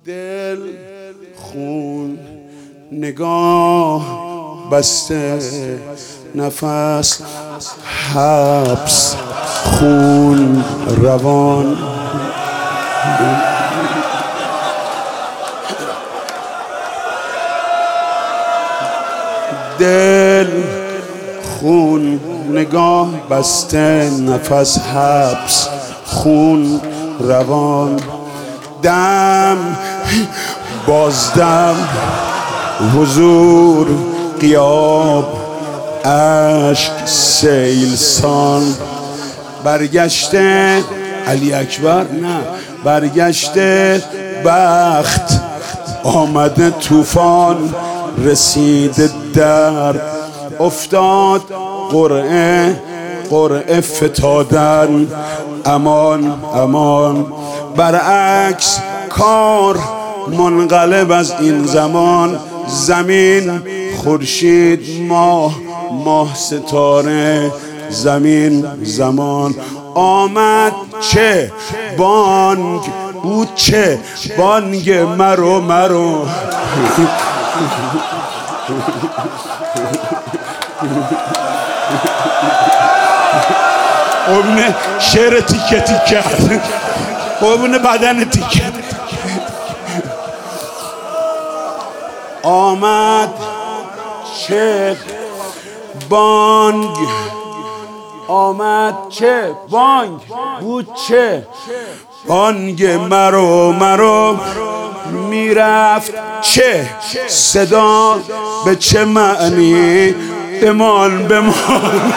دل خون نگاه بسته، نفس حبس، خون روان. دل خون نگاه بسته، نفس حبس، خون روان. دم بازدم، حضور غیاب، اشک سیلسان. برگشته علی اکبر، نه برگشته بخت، آمده طوفان، رسیده درد، افتاد قرعه، قرعه فتادن، امان امان. برعکس کار منقلب از این زمان، زمین خورشید، ماه ماه ستاره، زمین زمان. آمد چه بانگ بود، چه بانگ مرو مرو. قبنه شعر تیکه تیکه، قبنه بدن تیکه. آمد چه بانگ، آمد چه بانگ بود، چه بانگ مرو مرو. میرفت چه صدا، به چه معنی، بمان بمان.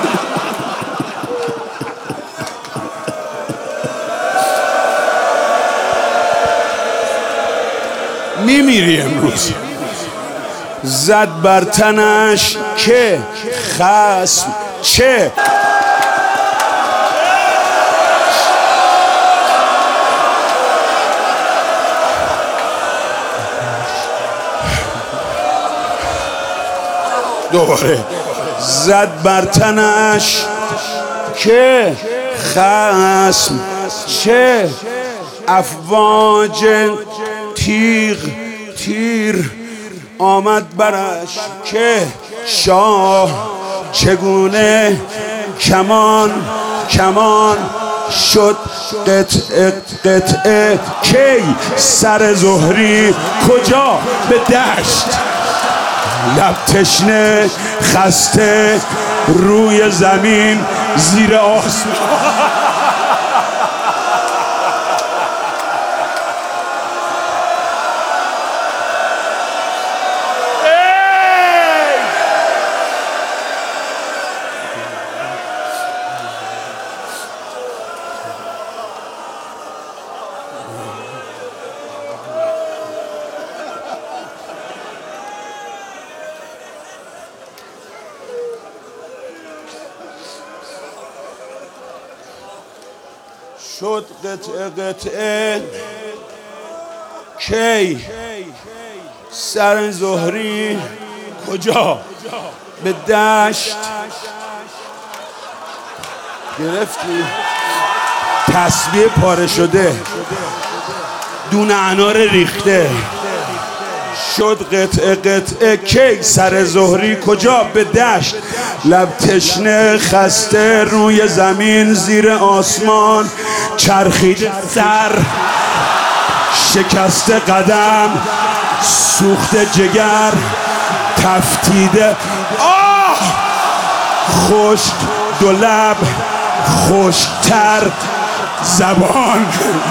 میمیری امروز. زد بر تنش که خصم، چه دوباره زد بر تنش که خصم، چه افواج تیغ تیر آمد برش که شاه، چگونه کمان کمان شد قطعه قطعه. کی سر زهری کجا، به دشت، لب تشنه خسته روی زمین زیر آسمان. شد قطعه قطعه. کی سر زهری کجا، به دشت. گرفتی تسبیح پاره شده، دون انار ریخته. شد قطعه قطعه. کی سر زهری کجا، به دشت، لب تشنه خسته روی زمین زیر آسمان. چرخید سر، شکسته قدم، سوخته جگر، تفتیده آه، خشک دو لب، خشکتر زبان.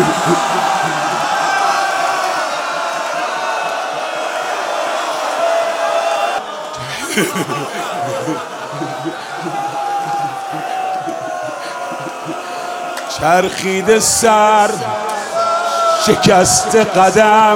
چرخیده سر، شکسته قدم،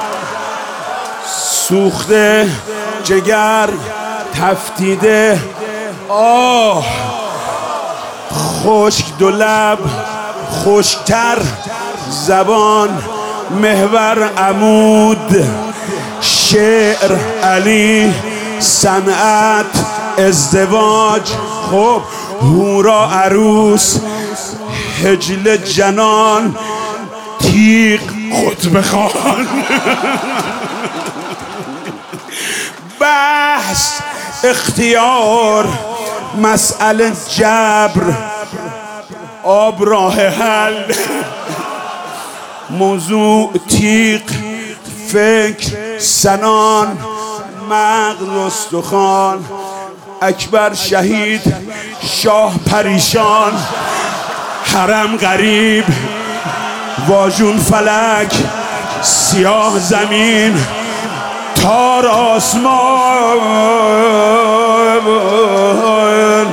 سوخته جگر، تفتیده آه، خشک دو لب، خشکتر زبان. محور عمود، شعر علی، صنعت ازدواج. خب هورا عروس، هجل جنان، تیغ خطبه خوان. بحث اختیار مسئله جبر آب راه حل، موضوع تیغ فکر سنان مغز استخوان، اکبر شهید شاه پریشان، حرم غریب واژون فلک سیاه زمین تار آسمان.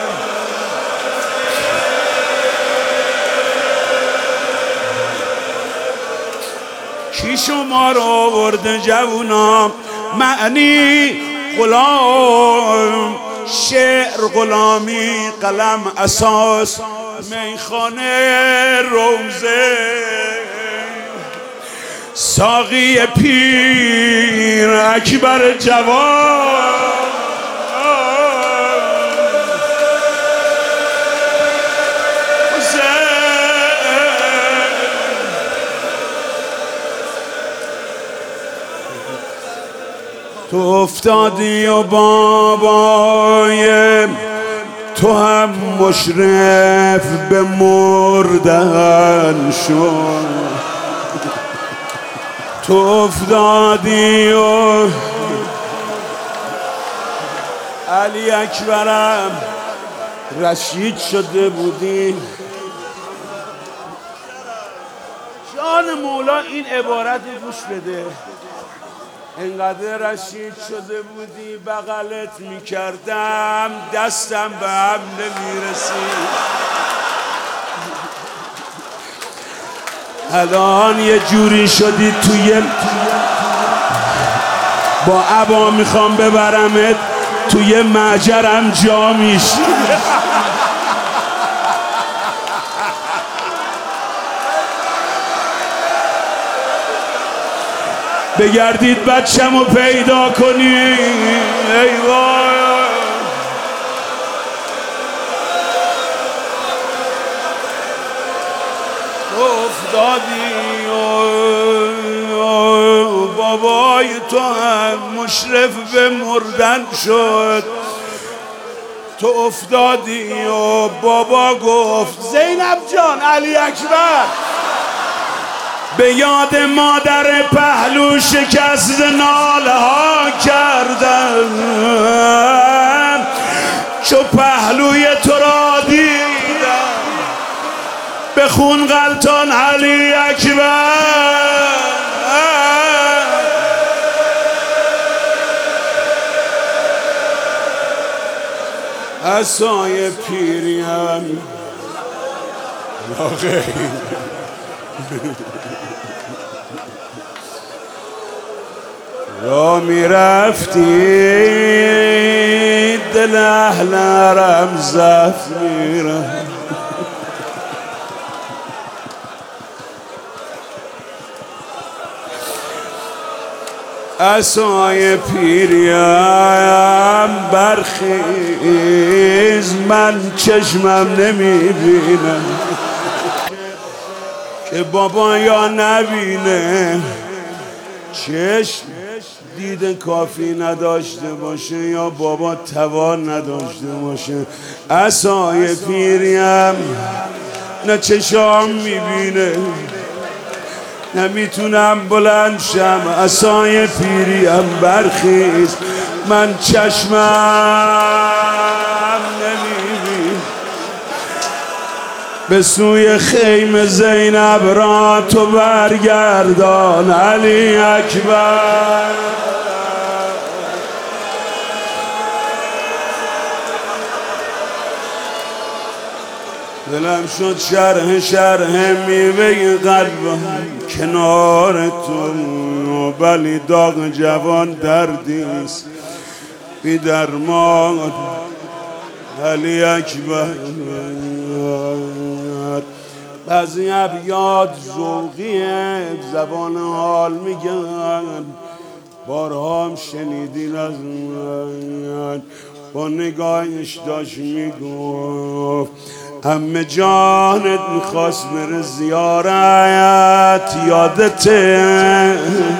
کی شما رو آورده جوونا؟ معنی غلام، شعر غلامی، قلم اساس، میخانه روزه، ساقی پیر اکبر جوان. تو افتادی و بابای تو هم مشرف به مردن شد. تو افتادی و علی اکبرم رشید شده بودی. جان مولا این عبارت گوش بده. انقدر رشید شده بودی بغلت میکردم دستم به هم نمیرسید. الان یه جوری شدی توی با عبا میخوام ببرمت توی معجرم جا میشی. بگردید بچه‌مو پیدا کنی. ای وای افتادی و بابای تو هم مشرف به مردن شد. تو افتادی و بابا گفت زینب جان علی اکبر به یاد مادر پهلو شکست ناله ها کردم، چو پهلوی تو را دیدم به خون غلطان علی اکبر. عصای پیریم را میرفتی دل اهل حرم زفت میرم. عصای پیریم برخیز من چشمم نمیبینم که بابا یا نبینه. چشم دید کافی نداشته باشه یا بابا توان نداشته باشه. عصای پیریم نه چشام میبینه نمیتونم بلند شم. عصای پیریم برخیز من چشمم نمیبینه. به سوی خیم زینب را تو برگردان علی اکبر. دلم شد شرح شرح میوه قلبم کنار تو، ولی داغ جوان دردیست بی درمان علی اکبر. بعضی ابیات ذوقیه زبان حال میگن، بارها هم شنیدین از من. با نگاهش داشت میگفت عمه جانت میخواست بره زیارت، یادته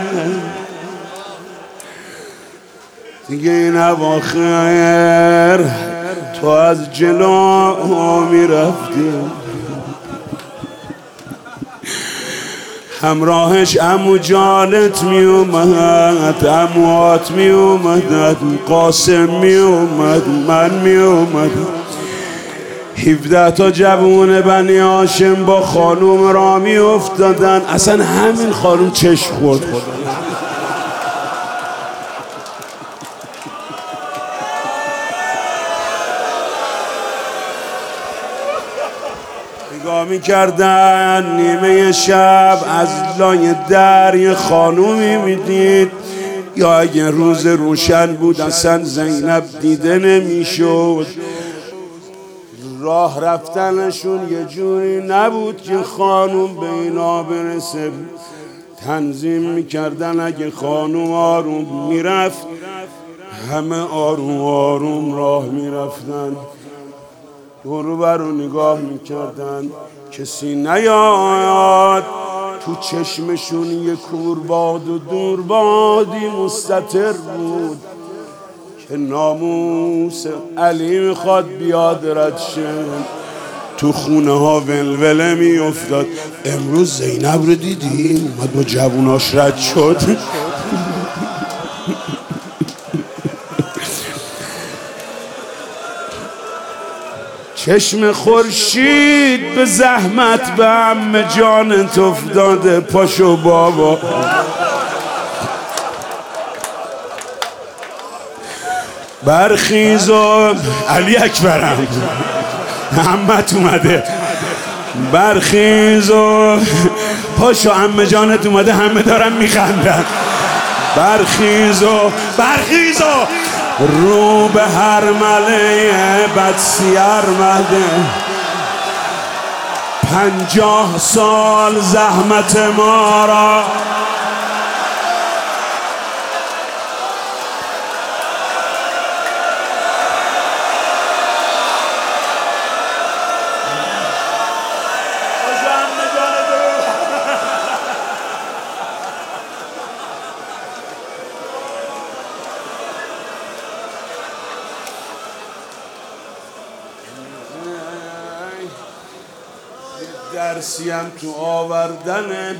دیگه این اواخر تو از جلو میرفتی، همراهش عمو جانت میومد، عموات میومد، قاسم میومد، من میومد، 17 تا جوون بنی هاشم با خانوم را میافتادن. اصلا همین خانوم چشم خورد خدا نگاه میکردن. نیمه شب از لای در یه خانومی میدید، یا اگه روز روشن بود اصلا زینب دیده نمیشد. راه رفتنشون یه جوری نبود که خانوم به اینا برسه. تنظیم میکردن اگه خانوم آروم میرفت همه آروم آروم راه میرفتن، دورو برو نگاه میکردن کسی نیاد. تو چشمشون یه کورباد و دوربادی مستتر بود که ناموس علی میخواد بیاد رد شه. تو خونه ها ولوله میافتاد. امروز زینب رو دیدی؟ اومد با جووناش رد شد. چشم خورشید به زحمت به عمه جانت افتاده. پاشو بابا برخیز و علی اکبرم عمت اومده، برخیز و پاشو عمه جانت اومده، همه دارن میخندن. برخیز و رو به هر مله بدسیر مده. 50 سال زحمت ما را درسیم تو آوردن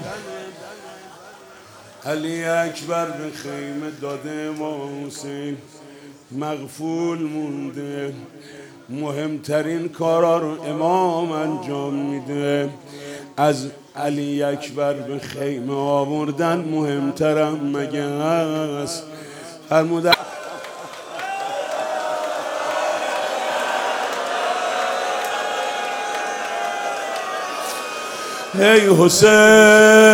علی اکبر به خیمه داده ما حسین مغفول مونده. مهمترین کارا رو امام انجام میده. از علی اکبر به خیمه آوردن مهمترم مگه هست؟ فرمودن ای حسین